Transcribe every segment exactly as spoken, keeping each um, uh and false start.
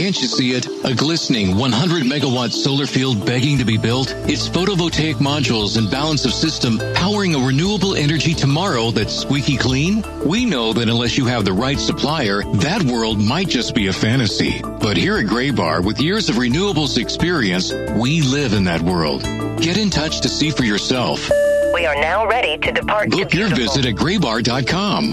Can't you see it? A glistening one hundred megawatt solar field begging to be built? It's photovoltaic modules and balance of system powering a renewable energy tomorrow that's squeaky clean? We know that unless you have the right supplier, that world might just be a fantasy. But here at Graybar, with years of renewables experience, we live in that world. Get in touch to see for yourself. We are now ready to depart. Book your visit at graybar dot com.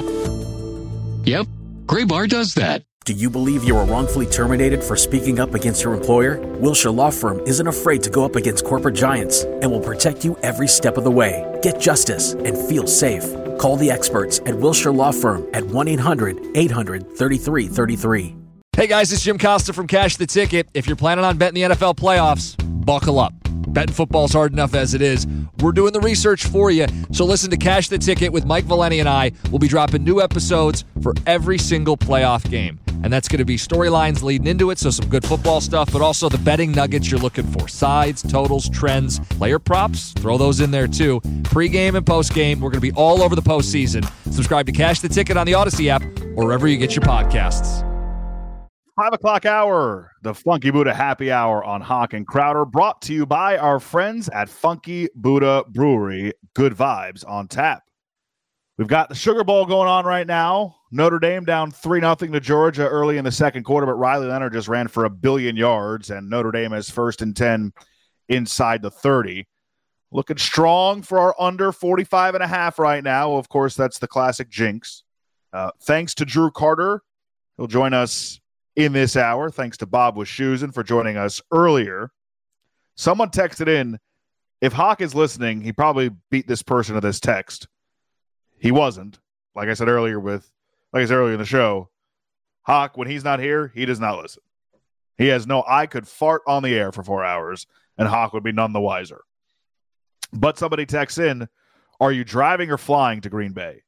Yep, Graybar does that. Do you believe you were wrongfully terminated for speaking up against your employer? Wilshire Law Firm isn't afraid to go up against corporate giants and will protect you every step of the way. Get justice and feel safe. Call the experts at Wilshire Law Firm at one eight hundred eight hundred thirty-three thirty-three. Hey guys, it's Jim Costa from Cash the Ticket. If you're planning on betting the N F L playoffs, buckle up. Betting football's hard enough as it is. We're doing the research for you. So listen to Cash the Ticket with Mike Valeni and I. We'll be dropping new episodes for every single playoff game. And that's going to be storylines leading into it, so some good football stuff, but also the betting nuggets you're looking for. Sides, totals, trends, player props, throw those in there too. Pre-game and post-game, we're going to be all over the postseason. Subscribe to Cash the Ticket on the Odyssey app or wherever you get your podcasts. Five o'clock hour, the Funky Buddha Happy Hour on Hawk and Crowder, brought to you by our friends at Funky Buddha Brewery. Good vibes on tap. We've got the Sugar Bowl going on right now. Notre Dame down three nothing to Georgia early in the second quarter, but Riley Leonard just ran for a billion yards, and Notre Dame is first and ten inside the thirty. Looking strong for our under forty-five and a half right now. Of course, that's the classic jinx. Uh, thanks to Drew Carter. He'll join us in this hour. Thanks to Bob Wischusen for joining us earlier. Someone texted in, if Hawk is listening, he probably beat this person to this text. He wasn't. Like I said earlier with, like I said earlier in the show, Hawk, when he's not here, he does not listen. He has no, I could fart on the air for four hours and Hawk would be none the wiser. But somebody texts in, are you driving or flying to Green Bay?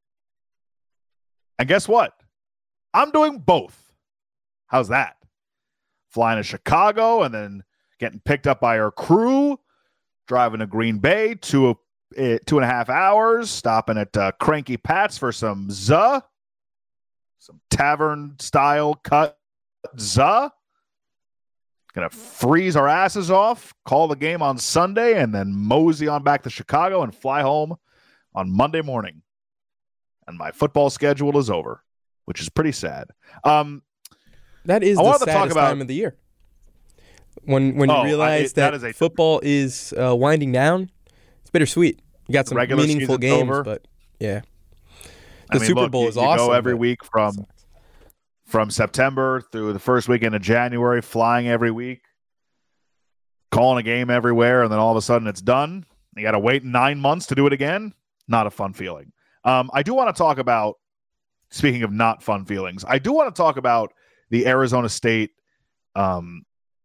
And guess what? I'm doing both. How's that? Flying to Chicago and then getting picked up by our crew, driving to Green Bay, two, uh, two and a half hours, stopping at uh, Cranky Pat's for some za, some tavern-style cut za. Gonna freeze our asses off, call the game on Sunday, and then mosey on back to Chicago and fly home on Monday morning. And my football schedule is over, which is pretty sad. Um, that is I the saddest to talk about, time of the year. When when you oh, realize I, that, that is a, football is uh, winding down, it's bittersweet. You got some meaningful games, over. but yeah. The I mean, Super look, Bowl you, is you awesome. Go every week from from September through the first weekend of January, flying every week, calling a game everywhere, and then all of a sudden it's done. You got to wait nine months to do it again. Not a fun feeling. Um, I do want to talk about, speaking of not fun feelings, I do want to talk about the Arizona State, um,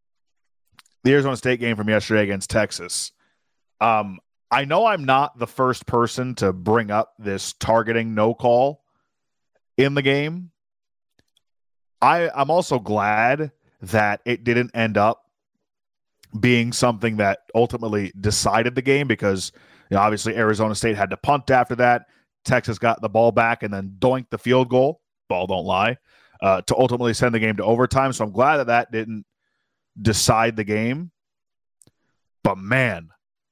the Arizona State game from yesterday against Texas. Um, I know I'm not the first person to bring up this targeting no call in the game. I, I'm also glad that it didn't end up being something that ultimately decided the game because, you know, obviously Arizona State had to punt after that. Texas got the ball back and then doinked the field goal. Ball don't lie. Uh, to ultimately send the game to overtime. So I'm glad that that didn't decide the game. But man,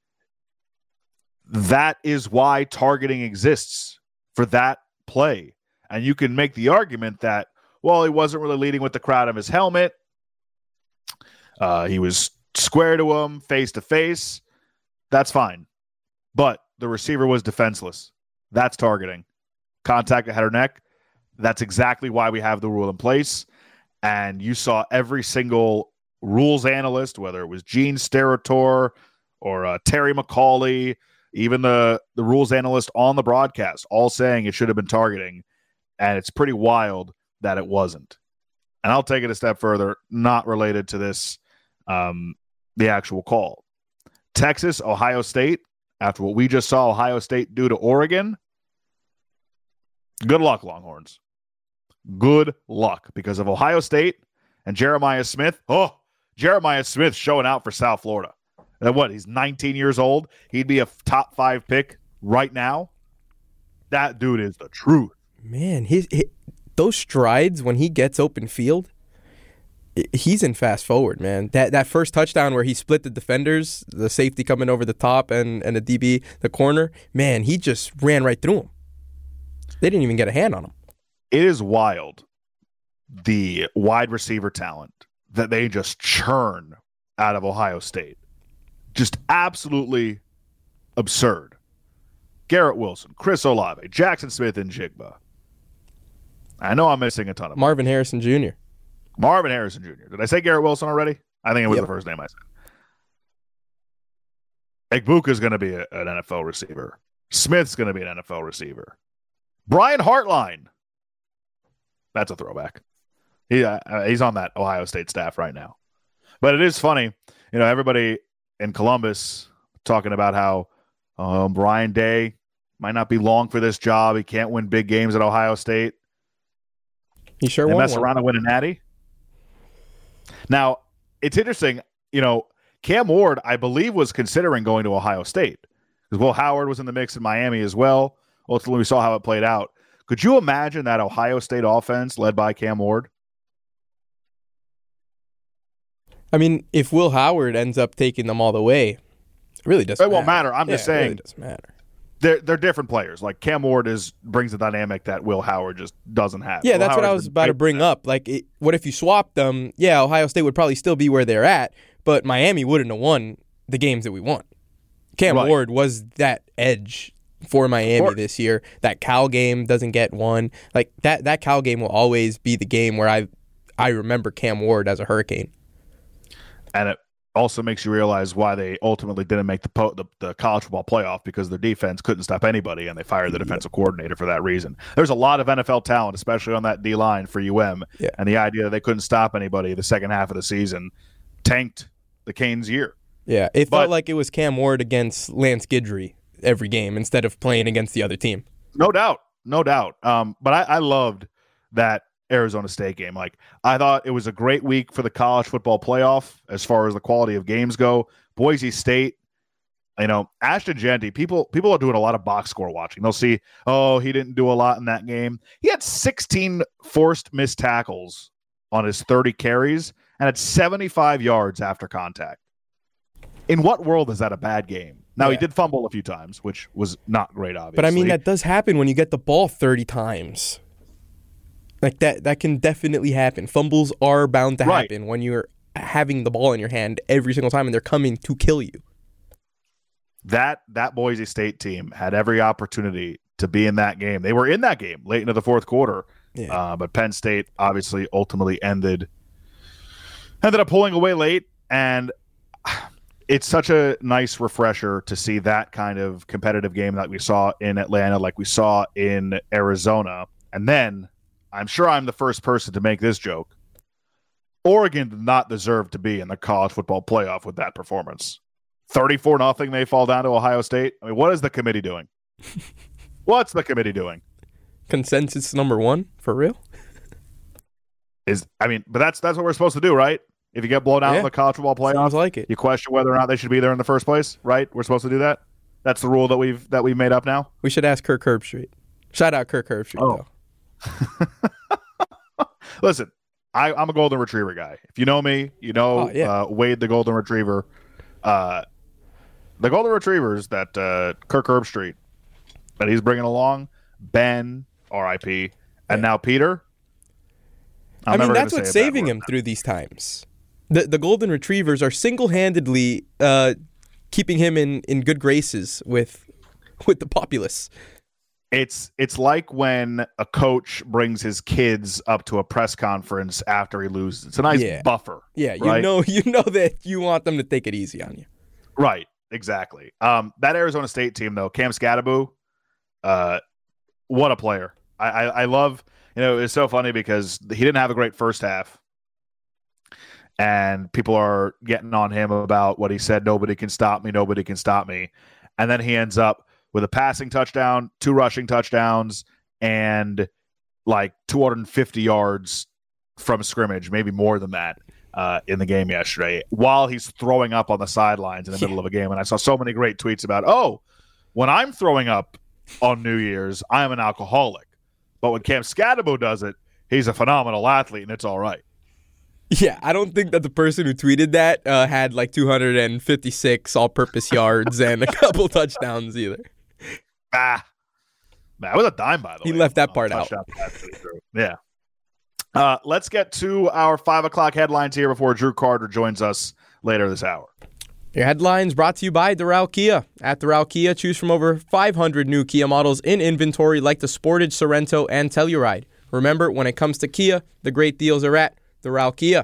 that is why targeting exists for that play. And you can make the argument that, well, he wasn't really leading with the crowd of his helmet. Uh, he was square to him, face to face. That's fine. But the receiver was defenseless. That's targeting. Contact at head or neck. That's exactly why we have the rule in place. And you saw every single rules analyst, whether it was Gene Steratore or uh, Terry McCauley, even the, the rules analyst on the broadcast, all saying it should have been targeting. And it's pretty wild that it wasn't. And I'll take it a step further, not related to this, um, the actual call. Texas, Ohio State, after what we just saw Ohio State do to Oregon, good luck, Longhorns. Good luck, because of Ohio State and Jeremiah Smith. Oh, Jeremiah Smith showing out for South Florida. And what, he's nineteen years old? He'd be a top five pick right now? That dude is the truth. Man, his, his those strides when he gets open field, He's in fast forward, man. That that first touchdown where he split the defenders, the safety coming over the top and, and the D B, the corner, man, he just ran right through him. They didn't even get a hand on him. It is wild, the wide receiver talent that they just churn out of Ohio State. Just absolutely absurd. Garrett Wilson, Chris Olave, Jackson Smith, and Jigba. I know I'm missing a ton of Marvin them. Harrison Junior Marvin Harrison Junior Did I say Garrett Wilson already? I think it was yep. the first name I said. Egbuka is going to be a, an N F L receiver. Smith's going to be an N F L receiver. Brian Hartline. That's a throwback. He uh, he's on that Ohio State staff right now. But it is funny, you know, everybody in Columbus talking about how um, Brian Day might not be long for this job. He can't win big games at Ohio State. He sure they won mess one. around and win a natty. Now, it's interesting, you know, Cam Ward, I believe, was considering going to Ohio State because Will Howard was in the mix in Miami as well. Ultimately, we saw how it played out. Could you imagine that Ohio State offense led by Cam Ward? I mean, if Will Howard ends up taking them all the way, it really doesn't It won't matter. matter. I'm yeah, just saying. It really doesn't matter. They're, they're different players. Like Cam Ward is brings a dynamic that Will Howard just doesn't have. Yeah, Will that's Howard's what I was about to bring up. Like, it, what if you swapped them? Yeah, Ohio State would probably still be where they're at, but Miami wouldn't have won the games that we won. Cam Right. Ward was that edge for Miami this year. That Cal game doesn't get won. Like, that, that Cal game will always be the game where I I remember Cam Ward as a Hurricane. And it also makes you realize why they ultimately didn't make the, po- the the college football playoff, because their defense couldn't stop anybody, and they fired the defensive coordinator for that reason. There's a lot of N F L talent, especially on that D-line for U M, Yeah. and the idea that they couldn't stop anybody the second half of the season tanked the Canes' year. Yeah, it But- felt like it was Cam Ward against Lance Guidry every game instead of playing against the other team. No doubt. No doubt. Um, but I, I loved that Arizona State game. Like, I thought it was a great week for the college football playoff as far as the quality of games go. Boise State, you know, Ashton Jeanty, people people are doing a lot of box score watching. They'll see, oh, he didn't do a lot in that game. He had sixteen forced missed tackles on his thirty carries and had seventy-five yards after contact. In what world is that a bad game? Now, Yeah. he did fumble a few times, which was not great, obviously. But I mean, that does happen when you get the ball thirty times. Like that, that can definitely happen. Fumbles are bound to Right. happen when you're having the ball in your hand every single time and they're coming to kill you. That that Boise State team had every opportunity to be in that game. They were in that game late into the fourth quarter, Yeah. uh, but Penn State obviously ultimately ended ended up pulling away late, and it's such a nice refresher to see that kind of competitive game that we saw in Atlanta, like we saw in Arizona. And then, I'm sure I'm the first person to make this joke, Oregon did not deserve to be in the college football playoff with that performance. thirty-four nothing, they fall down to Ohio State. I mean, what is the committee doing? What's the committee doing? Consensus number one, for real? Is I mean, but that's that's what we're supposed to do, right? If you get blown out Yeah. in the college football playoff, Sounds like it. you question whether or not they should be there in the first place, right? We're supposed to do that. That's the rule that we've that we've made up now. We should ask Kirk Herbstreit. Shout out Kirk Herbstreit, Oh. though. Listen, I, I'm a golden retriever guy. If you know me, you know Oh, yeah. uh, Wade the golden retriever. Uh, the golden retrievers that uh, Kirk Herbstreit that he's bringing along, Ben, R I P, and Yeah. now Peter. I'm I never mean, gonna that's say what's a bad saving word him now. through these times. The the golden retrievers are single-handedly uh, keeping him in, in good graces with with the populace. It's it's like when a coach brings his kids up to a press conference after he loses. It's a nice Yeah. buffer. Yeah, you right? know you know that you want them to take it easy on you. Right, exactly. Um, that Arizona State team, though, Cam Scatterbo, uh, what a player. I, I, I love, you know, it's so funny because he didn't have a great first half. And people are getting on him about what he said, nobody can stop me, nobody can stop me. And then he ends up with a passing touchdown, two rushing touchdowns, and like two hundred fifty yards from scrimmage, maybe more than that. Uh, in the game yesterday, while he's throwing up on the sidelines in the middle of a game. And I saw so many great tweets about, oh, when I'm throwing up on New Year's, I'm an alcoholic. But when Cam Scatterbo does it, he's a phenomenal athlete, and it's all right. Yeah, I don't think that the person who tweeted that uh, had like two hundred fifty-six all-purpose yards and a couple touchdowns either. Ah, that was a dime, by the He way. He left that part out. Yeah. Uh, let's get to our five o'clock headlines here before Drew Carter joins us later this hour. Your headlines brought to you by Doral Kia. At Doral Kia, choose from over five hundred new Kia models in inventory like the Sportage, Sorento, and Telluride. Remember, when it comes to Kia, the great deals are at Doral Kia.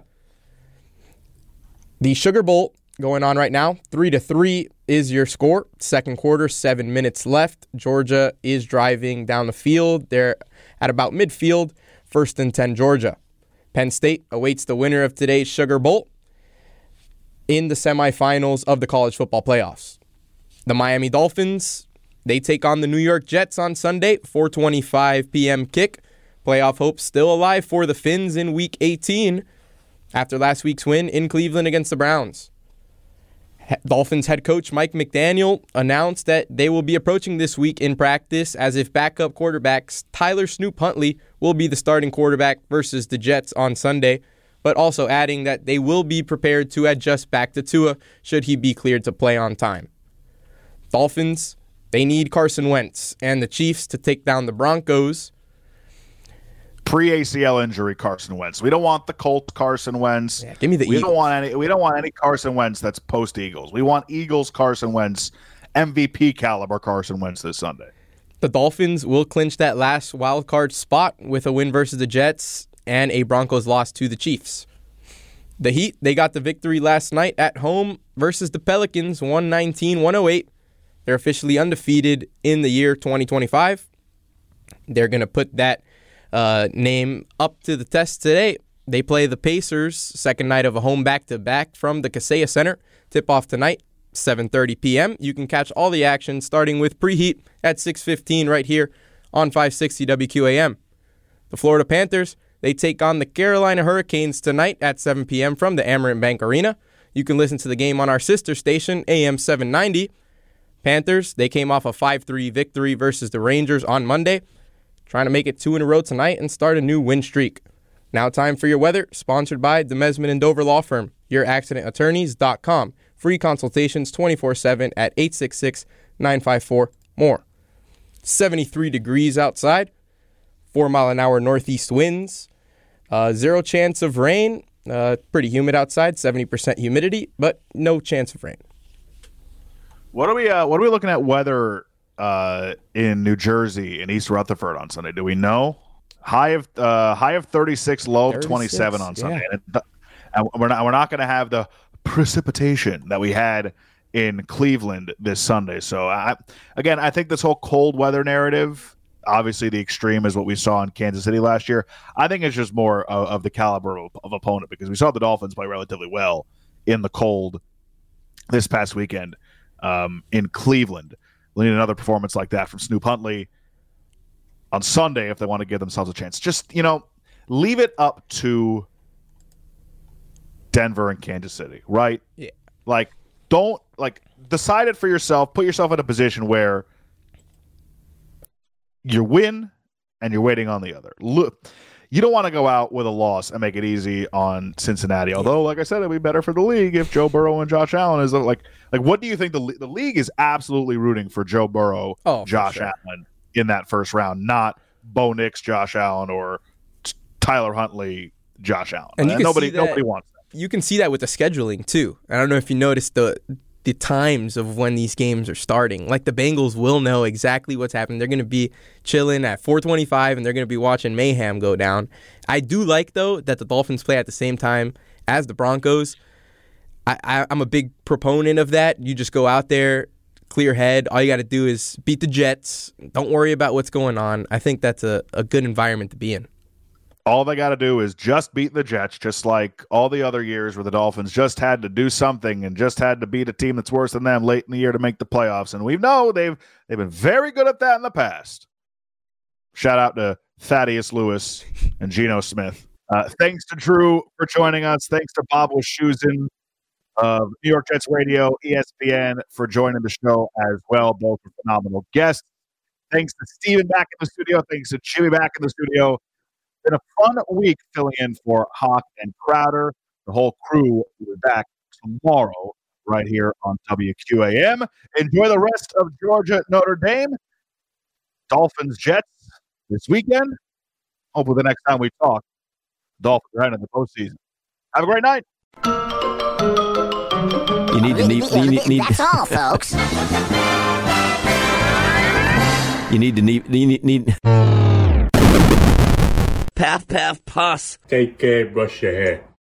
The Sugar Bowl going on right now, three to three is your score. Second quarter, seven minutes left. Georgia is driving down the field. They're at about midfield. First and ten, Georgia. Penn State awaits the winner of today's Sugar Bowl in the semifinals of the college football playoffs. The Miami Dolphins, they take on the New York Jets on Sunday, four twenty-five p.m. kick. Playoff hopes still alive for the Fins in Week eighteen after last week's win in Cleveland against the Browns. Dolphins head coach Mike McDaniel announced that they will be approaching this week in practice as if backup quarterbacks Tyler Snoop Huntley will be the starting quarterback versus the Jets on Sunday, but also adding that they will be prepared to adjust back to Tua should he be cleared to play on time. Dolphins, they need Carson Wentz and the Chiefs to take down the Broncos. Pre-A C L injury Carson Wentz. We don't want the Colts Carson Wentz. Yeah, give me the we Eagles. Don't want any, we don't want any Carson Wentz that's post-Eagles. We want Eagles Carson Wentz, M V P caliber Carson Wentz this Sunday. The Dolphins will clinch that last wild card spot with a win versus the Jets and a Broncos loss to the Chiefs. The Heat, they got the victory last night at home versus the Pelicans, one nineteen to one oh eight. They're officially undefeated in the year twenty twenty-five. They're going to put that uh, name up to the test today. They play the Pacers, second night of a home back-to-back from the Kaseya Center. Tip-off tonight, seven thirty p.m. You can catch all the action starting with preheat at six fifteen right here on five sixty W Q A M. The Florida Panthers, they take on the Carolina Hurricanes tonight at seven p.m. from the Amerant Bank Arena. You can listen to the game on our sister station, A M seven ninety. Panthers, they came off a five three victory versus the Rangers on Monday, trying to make it two in a row tonight and start a new win streak. Now time for your weather, sponsored by Demesman and Dover Law Firm, your accident attorneys dot com. Free consultations twenty-four seven at eight six six, nine five four, more. seventy-three degrees outside, four mile an hour northeast winds, uh, zero chance of rain, uh, pretty humid outside, seventy percent humidity, but no chance of rain. What are we uh, what are we looking at weather uh, in New Jersey and East Rutherford on Sunday? Do we know? High of uh, high of thirty-six, low of twenty-seven on Sunday. Yeah. And, it, and we're not we're not going to have the precipitation that we had in Cleveland this Sunday. So I, again, I think this whole cold weather narrative, obviously the extreme is what we saw in Kansas City last year. I think it's just more of, of the caliber of, of opponent, because we saw the Dolphins play relatively well in the cold this past weekend um, in Cleveland. We need another performance like that from Snoop Huntley on Sunday if they want to give themselves a chance. Just, you know, leave it up to Denver and Kansas City, right? Yeah. Like, don't, like, decide it for yourself. Put yourself in a position where you win and you're waiting on the other. Look, you don't want to go out with a loss and make it easy on Cincinnati. Although, like I said, it'd be better for the league if Joe Burrow and Josh Allen is like, like, what do you think? The, the league is absolutely rooting for Joe Burrow, oh, Josh sure. Allen in that first round, not Bo Nix, Josh Allen, or t- Tyler Huntley, Josh Allen. And you Uh, can nobody, see that- nobody wants that. You can see that with the scheduling, too. I don't know if you noticed the the times of when these games are starting. Like, the Bengals will know exactly what's happening. They're going to be chilling at four twenty-five, and they're going to be watching mayhem go down. I do like, though, that the Dolphins play at the same time as the Broncos. I, I, I'm a big proponent of that. You just go out there, clear head. All you got to do is beat the Jets. Don't worry about what's going on. I think that's a, a good environment to be in. All they got to do is just beat the Jets, just like all the other years where the Dolphins just had to do something and just had to beat a team that's worse than them late in the year to make the playoffs. And we know they've they've been very good at that in the past. Shout out to Thaddeus Lewis and Geno Smith. Uh, thanks to Drew for joining us. Thanks to Bob Wischusen of New York Jets Radio, E S P N, for joining the show as well. Both are phenomenal guests. Thanks to Steven back in the studio. Thanks to Jimmy back in the studio. been a fun week filling in for Hawk and Crowder. The whole crew will be back tomorrow right here on W Q A M. Enjoy the rest of Georgia Notre Dame. Dolphins Jets this weekend. Hopefully the next time we talk, Dolphins right in the postseason. Have a great night. You need to need, you need, need That's all, folks. You need to need you need, need Path, path, pass. Take care, brush your hair.